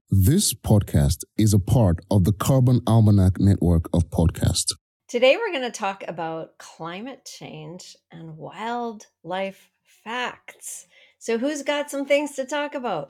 This podcast is a part of the Carbon Almanac network of podcasts. Today we're going to talk about climate change and wildlife facts. So who's got some things to talk about?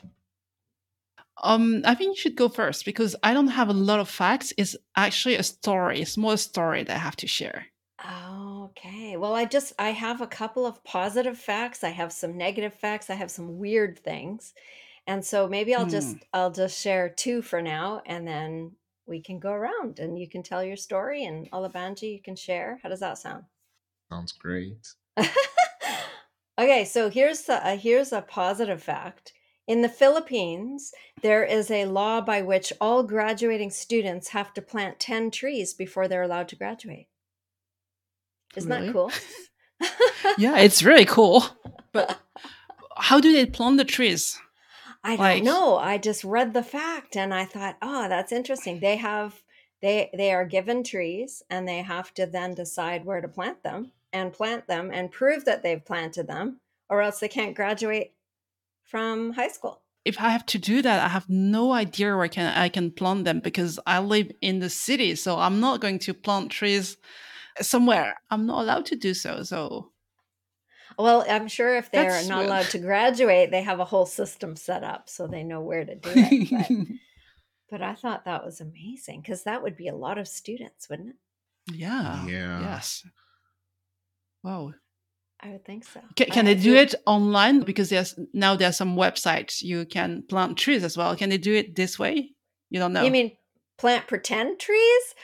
I think you should go first because I don't have a lot of facts. It's actually a story, a small story that I have to share. Okay. Well, I have a couple of positive facts. I have some negative facts. I have some weird things. And so maybe I'll just share two for now, and then we can go around and you can tell your story, and Olabanji, you can share. How does that sound? Sounds great. Okay, so here's a positive fact. In the Philippines, there is a law by which all graduating students have to plant 10 trees before they're allowed to graduate. Isn't that Really? cool? Yeah, it's really cool. But how do they plant the trees? I don't know. I just read the fact and I thought, oh, that's interesting. They are given trees and they have to then decide where to plant them and prove that they've planted them, or else they can't graduate from high school. If I have to do that, I have no idea where I can plant them because I live in the city, so I'm not going to plant trees somewhere. I'm not allowed to do so. So, well, I'm sure if they're That's not weird. allowed to graduate, they have a whole system set up so they know where to do it. But I thought that was amazing because that would be a lot of students, wouldn't it? Yeah. Yeah. Yes. Wow. I would think so. Can they do it online? Because there's some websites you can plant trees as well. Can they do it this way? You don't know. You mean plant pretend trees?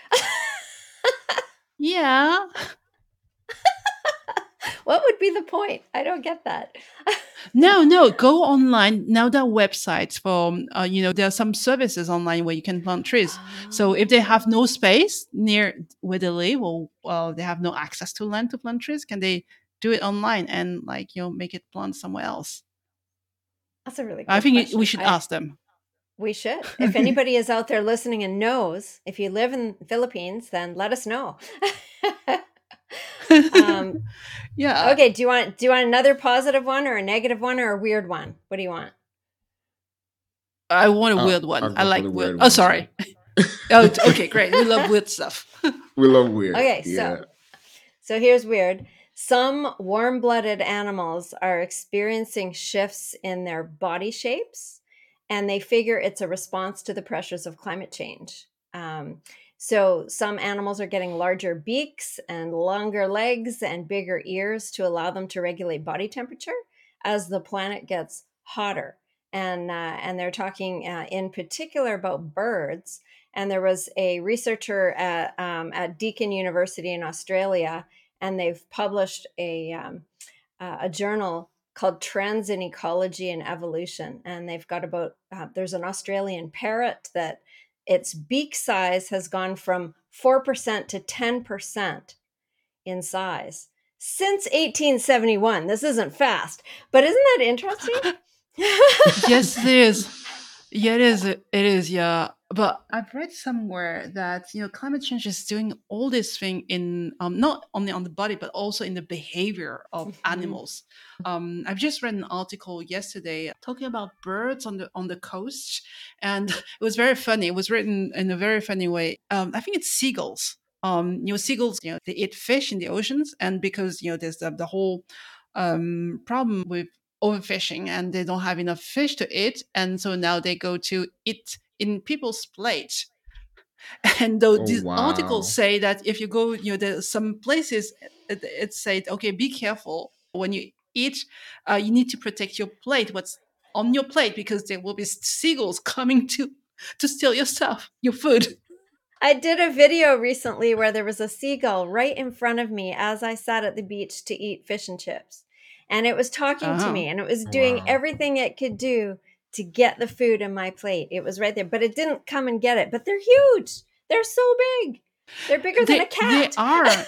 Yeah. What would be the point? I don't get that. No. Go online. Now there are websites for, there are some services online where you can plant trees. So if they have no space near where they live, or they have no access to land to plant trees, can they do it online and make it plant somewhere else? That's a really good I think question. we should ask them. We should. If anybody is out there listening and knows, if you live in the Philippines, then let us know. Yeah. Okay. Do you want another positive one or a negative one or a weird one? What do you want? I want a weird one. I like weird. Oh, one, sorry. Oh, okay, great. We love weird stuff. We love weird. Okay, yeah. So here's weird. Some warm-blooded animals are experiencing shifts in their body shapes, and they figure it's a response to the pressures of climate change. So some animals are getting larger beaks and longer legs and bigger ears to allow them to regulate body temperature as the planet gets hotter. And they're talking in particular about birds. And there was a researcher at Deakin University in Australia, and they've published a journal called Trends in Ecology and Evolution. And they've got there's an Australian parrot that its beak size has gone from 4% to 10% in size since 1871. This isn't fast, but isn't that interesting? Yes, it is. Yeah, it is. It is. Yeah, but I've read somewhere that climate change is doing all this thing in not only on the body but also in the behavior of animals. I've just read an article yesterday talking about birds on the coast, and it was very funny. It was written in a very funny way. I think it's seagulls. Seagulls, they eat fish in the oceans, and because there's the whole problem with overfishing and they don't have enough fish to eat, and so now they go to eat in people's plate. And though these articles say that if you go, there's some places it said, okay, be careful when you eat. You need to protect your plate, what's on your plate, because there will be seagulls coming to steal your stuff, your food. I did a video recently where there was a seagull right in front of me as I sat at the beach to eat fish and chips. And it was talking to me, and it was doing everything it could do to get the food in my plate. It was right there, but it didn't come and get it. But they're huge. They're so big. They're bigger than a cat. They are.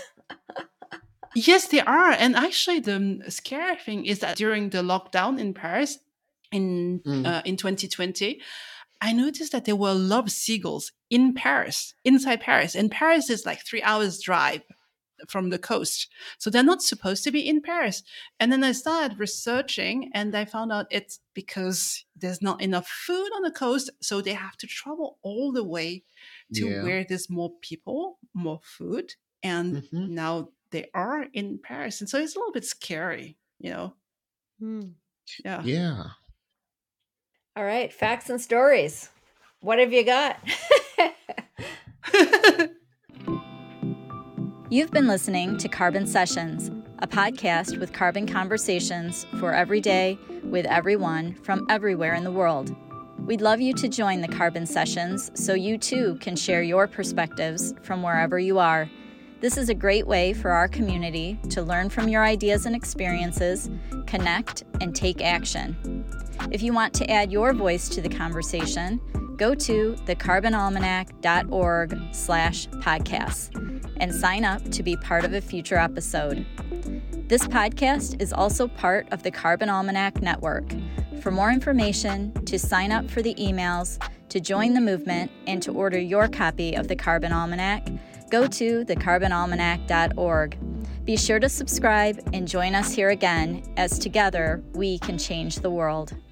Yes, they are. And actually, the scary thing is that during the lockdown in Paris in 2020, I noticed that there were a lot of seagulls in Paris, inside Paris. And Paris is like 3 hours drive from the coast. So they're not supposed to be in Paris. And then I started researching, and I found out it's because there's not enough food on the coast. So they have to travel all the way to Yeah. where there's more people, more food. And now they are in Paris. And so it's a little bit scary, Yeah. Yeah. All right, facts and stories. What have you got? You've been listening to Carbon Sessions, a podcast with carbon conversations for every day with everyone from everywhere in the world. We'd love you to join the Carbon Sessions so you too can share your perspectives from wherever you are. This is a great way for our community to learn from your ideas and experiences, connect, and take action. If you want to add your voice to the conversation, go to thecarbonalmanac.org/podcasts and sign up to be part of a future episode. This podcast is also part of the Carbon Almanac Network. For more information, to sign up for the emails, to join the movement, and to order your copy of the Carbon Almanac, go to thecarbonalmanac.org. Be sure to subscribe and join us here again, as together we can change the world.